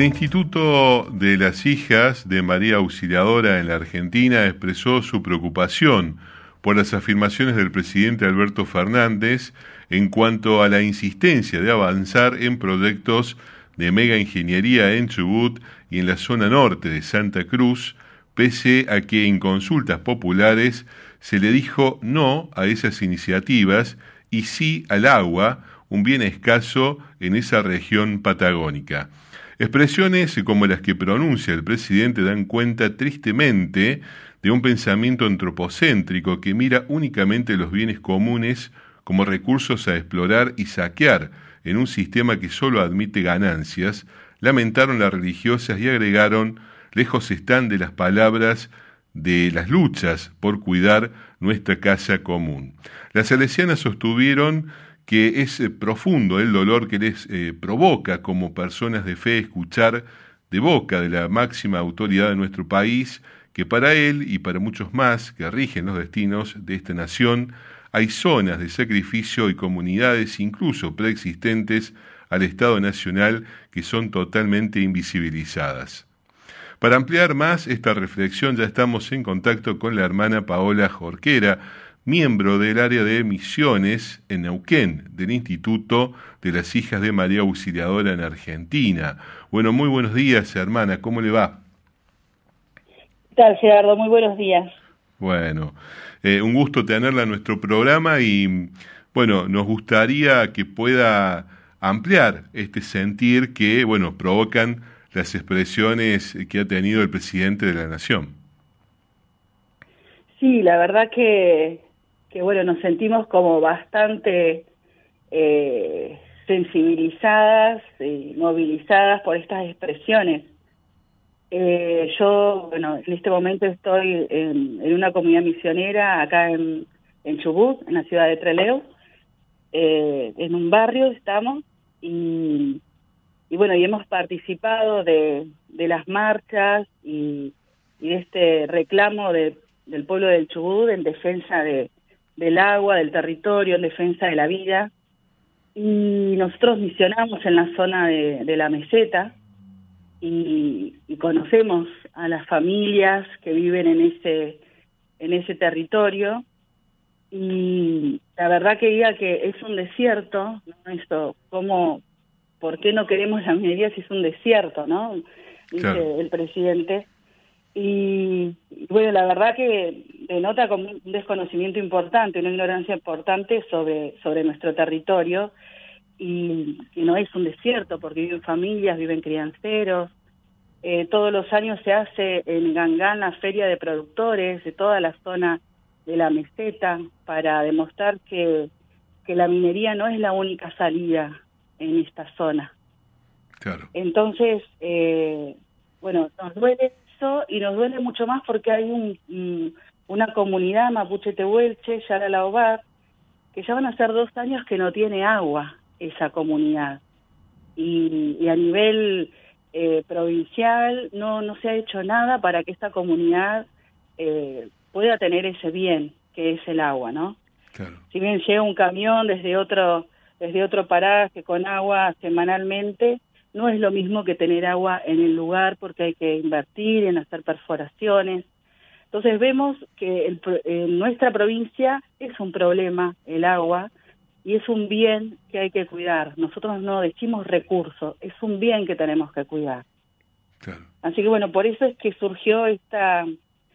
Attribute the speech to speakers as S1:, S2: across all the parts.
S1: Instituto de las Hijas de María Auxiliadora en la Argentina expresó su preocupación por las afirmaciones del presidente Alberto Fernández en cuanto a la insistencia de avanzar en proyectos de mega ingeniería en Chubut y en la zona norte de Santa Cruz, pese a que en consultas populares se le dijo no a esas iniciativas y sí al agua, un bien escaso en esa región patagónica. Expresiones como las que pronuncia el presidente dan cuenta tristemente de un pensamiento antropocéntrico que mira únicamente los bienes comunes como recursos a explorar y saquear en un sistema que solo admite ganancias, lamentaron las religiosas y agregaron: lejos están de las palabras de las luchas por cuidar nuestra casa común. Las salesianas sostuvieron que es profundo el dolor que les provoca como personas de fe escuchar de boca de la máxima autoridad de nuestro país que para él y para muchos más que rigen los destinos de esta nación hay zonas de sacrificio y comunidades incluso preexistentes al Estado Nacional que son totalmente invisibilizadas. Para ampliar más esta reflexión ya estamos en contacto con la hermana Paola Jorquera, miembro del área de misiones en Neuquén, del Instituto de las Hijas de María Auxiliadora en Argentina. Bueno, muy buenos días, hermana, ¿cómo le va?
S2: ¿Qué tal, Gerardo? Muy buenos días.
S1: Bueno, un gusto tenerla en nuestro programa y, bueno, nos gustaría que pueda ampliar este sentir que, bueno, provocan las expresiones que ha tenido el presidente de la Nación.
S2: Sí, la verdad que bueno, nos sentimos como bastante sensibilizadas y movilizadas por estas expresiones. Yo, bueno, en este momento estoy en una comunidad misionera acá en Chubut, en la ciudad de Trelew, en un barrio estamos, y bueno, y hemos participado de las marchas y de este reclamo del pueblo del Chubut en defensa del agua, del territorio, en defensa de la vida. Y nosotros misionamos en la zona de la meseta y conocemos a las familias que viven en ese territorio. Y la verdad que diga que es un desierto, ¿no? Esto, ¿por qué no queremos la minería si es un desierto, no? Dice claro el presidente. Y bueno, la verdad que denota como un desconocimiento importante, una ignorancia importante sobre nuestro territorio, y no es un desierto porque viven familias, viven crianceros. Todos los años se hace en Gangán la feria de productores de toda la zona de la meseta para demostrar que la minería no es la única salida en esta zona.
S1: Claro.
S2: Entonces, bueno, nos duele eso y nos duele mucho más porque hay una comunidad mapuche tehuelche, Yaralaobar, que ya van a ser 2 años que no tiene agua esa comunidad. Y a nivel provincial no se ha hecho nada para que esta comunidad pueda tener ese bien que es el agua, ¿no?
S1: Claro.
S2: Si bien llega un camión desde otro paraje con agua semanalmente, no es lo mismo que tener agua en el lugar porque hay que invertir en hacer perforaciones. Entonces vemos que en nuestra provincia es un problema el agua y es un bien que hay que cuidar. Nosotros no decimos recurso, es un bien que tenemos que cuidar.
S1: Claro.
S2: Así que bueno, por eso es que surgió esta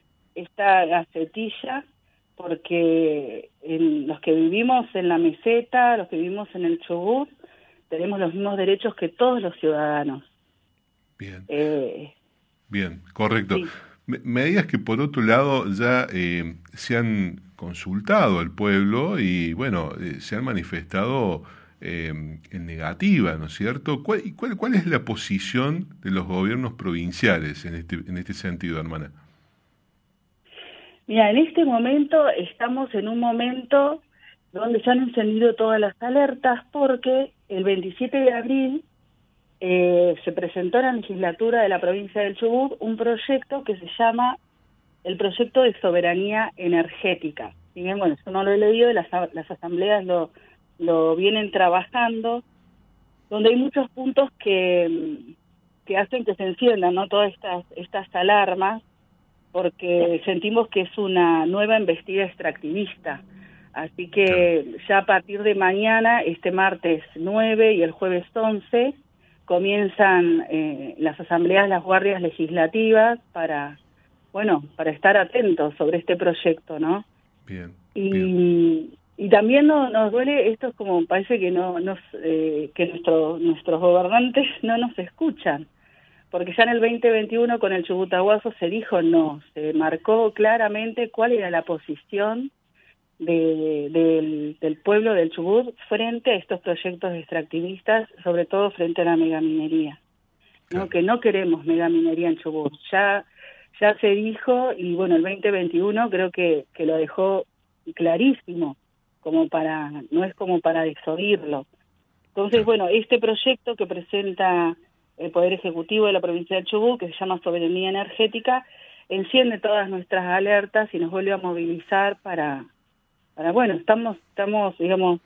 S2: gacetilla, porque los que vivimos en la meseta, los que vivimos en el Chubut, tenemos los mismos derechos que todos los ciudadanos.
S1: Bien, bien, correcto.
S2: Sí.
S1: Me digas que por otro lado ya se han consultado al pueblo y bueno, se han manifestado en negativa, ¿no es cierto? ¿Cuál es la posición de los gobiernos provinciales en este sentido, hermana?
S2: Mira, en este momento estamos en un momento donde se han encendido todas las alertas porque el 27 de abril se presentó en la legislatura de la provincia del Chubut un proyecto que se llama el Proyecto de Soberanía Energética. Si bien, bueno, eso no lo he leído, las asambleas lo vienen trabajando, donde hay muchos puntos que que hacen que se enciendan, ¿no?, todas estas alarmas, porque sentimos que es una nueva embestida extractivista. Así que ya a partir de mañana, este martes 9 y el jueves 11, comienzan las asambleas, las guardias legislativas para estar atentos sobre este proyecto, ¿no?
S1: Bien.
S2: Y también nos duele, esto es como, parece que que nuestros gobernantes no nos escuchan, porque ya en el 2021 con el Chubut Aguaso se dijo no, se marcó claramente cuál era la posición del pueblo del Chubut frente a estos proyectos extractivistas, sobre todo frente a la megaminería, ¿no? Que no queremos megaminería en Chubut. Ya se dijo, y bueno, el 2021 creo que lo dejó clarísimo, no es como para desoírlo. Entonces, bueno, este proyecto que presenta el Poder Ejecutivo de la provincia del Chubut, que se llama Soberanía Energética, enciende todas nuestras alertas y nos vuelve a movilizar para estamos digamos,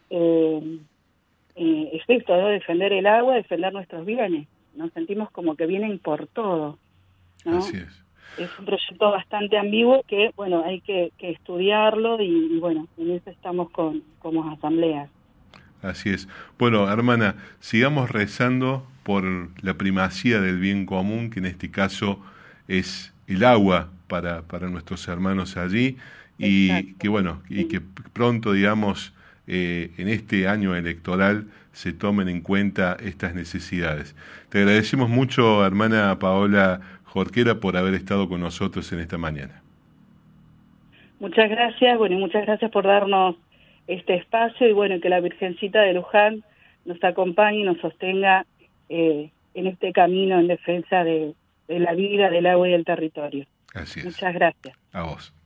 S2: efecto, ¿no?, defender el agua, defender nuestros bienes. Nos sentimos como que vienen por todo, ¿no?
S1: Así es.
S2: Es un proyecto bastante ambiguo que, bueno, hay que estudiarlo y bueno, en eso estamos como asambleas.
S1: Así es. Bueno, hermana, sigamos rezando por la primacía del bien común, que en este caso es el agua para nuestros hermanos allí, y
S2: Exacto.
S1: que bueno, y que pronto, digamos, en este año electoral se tomen en cuenta estas necesidades. Te agradecemos mucho, hermana Paola Jorquera, por haber estado con nosotros en esta mañana.
S2: Muchas gracias, bueno, y muchas gracias por darnos este espacio, y bueno, que la Virgencita de Luján nos acompañe y nos sostenga en este camino en defensa de la vida, del agua y del territorio.
S1: Así es.
S2: Muchas gracias.
S1: A vos.